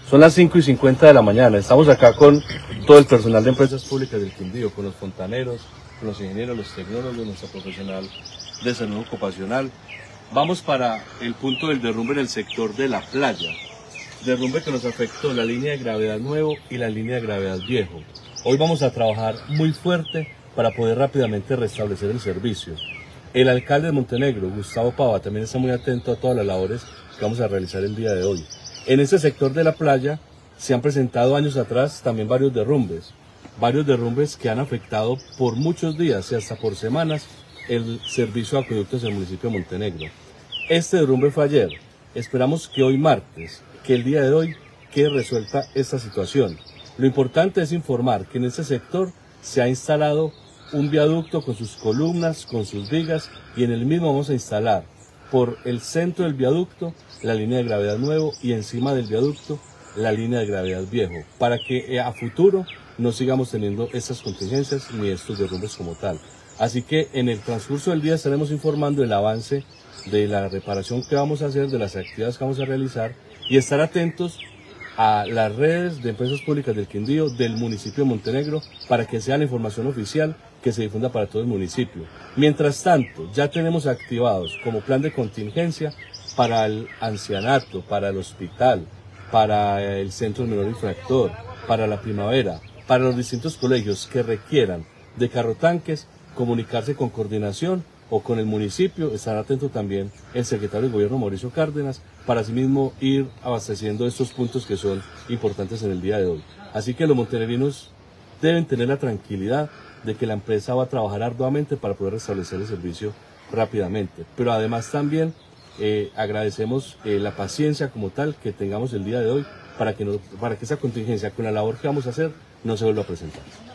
Son las 5:50 de la mañana. Estamos acá con todo el personal de Empresas Públicas del Quindío, con los fontaneros, con los ingenieros, los tecnólogos, nuestra profesional de salud ocupacional. Vamos para el punto del derrumbe en el sector de la playa. Derrumbe que nos afectó la línea de gravedad nuevo y la línea de gravedad viejo. Hoy vamos a trabajar muy fuerte para poder rápidamente restablecer el servicio. El alcalde de Montenegro, Gustavo Pava, también está muy atento a todas las labores que vamos a realizar el día de hoy. En este sector de la playa se han presentado años atrás también varios derrumbes que han afectado por muchos días y hasta por semanas el servicio de acueductos del municipio de Montenegro. Este derrumbe fue ayer. Esperamos que hoy martes, que el día de hoy quede resuelta esta situación. Lo importante es informar que en este sector se ha instalado un viaducto con sus columnas, con sus vigas, y en el mismo vamos a instalar por el centro del viaducto la línea de gravedad nuevo y encima del viaducto la línea de gravedad viejo, para que a futuro no sigamos teniendo estas contingencias ni estos derrumbes como tal. Así que en el transcurso del día estaremos informando el avance de la reparación que vamos a hacer, de las actividades que vamos a realizar, y estar atentos a las redes de Empresas Públicas del Quindío, del municipio de Montenegro, para que sea la información oficial que se difunda para todo el municipio. Mientras tanto, ya tenemos activados como plan de contingencia para el ancianato, para el hospital, para el centro menor infractor, para la primavera, para los distintos colegios que requieran de carrotanques, comunicarse con coordinación o con el municipio. Estará atento también el secretario de Gobierno, Mauricio Cárdenas, para asimismo ir abasteciendo estos puntos que son importantes en el día de hoy. Así que los montenegrinos deben tener la tranquilidad de que la empresa va a trabajar arduamente para poder restablecer el servicio rápidamente. Pero además también agradecemos la paciencia como tal que tengamos el día de hoy para que esa contingencia con la labor que vamos a hacer no se vuelva a presentar.